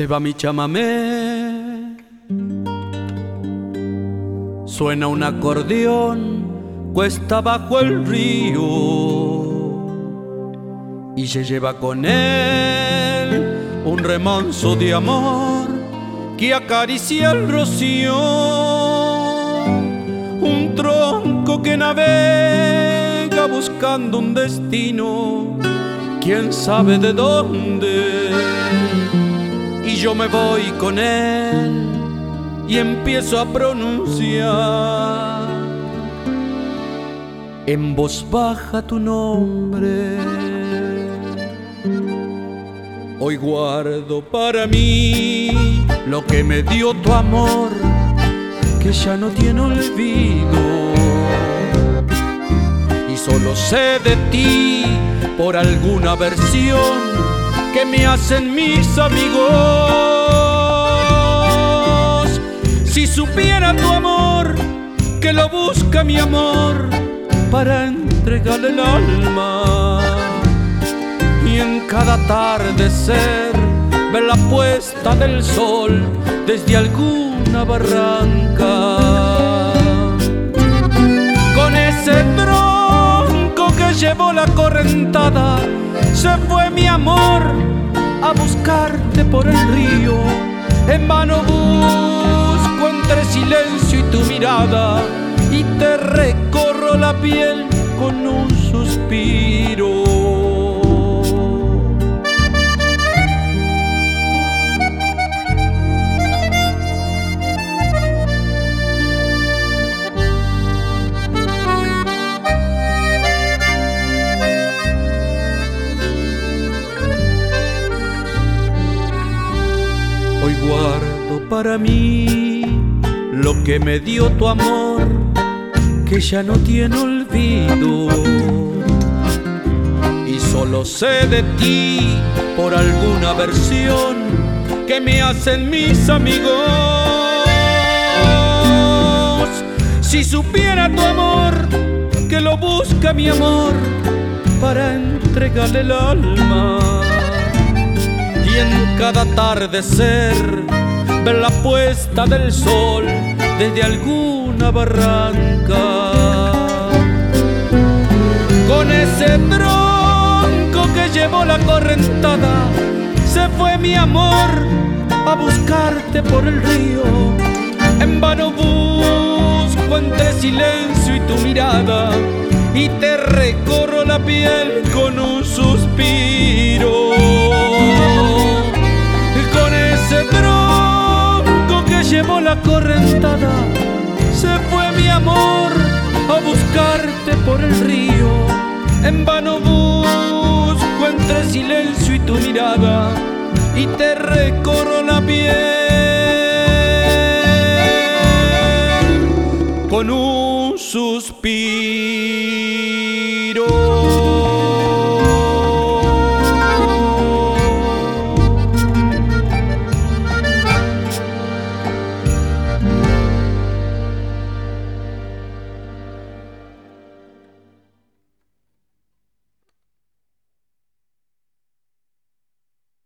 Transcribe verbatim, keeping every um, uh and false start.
Se va mi chamamé, suena un acordeón cuesta abajo el río y se lleva con él un remanso de amor que acaricia el rocío, un tronco que navega buscando un destino, quién sabe de dónde. Y yo me voy con él y empiezo a pronunciar en voz baja tu nombre. Hoy guardo para mí lo que me dio tu amor, que ya no tiene olvido, y solo sé de ti por alguna versión que me hacen mis amigos. Si supiera tu amor, que lo busca mi amor para entregarle el alma, y en cada atardecer ver la puesta del sol desde alguna barranca. Con ese tronco que llevó la correntada se fue mi amor a buscarte por el río. En vano busco entre silencio y tu mirada, y te recorro la piel con un suspiro. Hoy guardo para mí lo que me dio tu amor, que ya no tiene olvido, y solo sé de ti por alguna versión que me hacen mis amigos. Si supiera tu amor, que lo busca mi amor para entregarle el alma, y en cada atardecer ver la puesta del sol desde alguna barranca. Con ese tronco que llevó la correntada se fue mi amor a buscarte por el río. En vano busco entre silencio y tu mirada, y te recorro la piel con un suspiro. Con ese tronco que llevó la correntada se fue mi amor a buscarte por el río. En vano busco entre silencio y tu mirada, y te recorro la piel con un suspiro.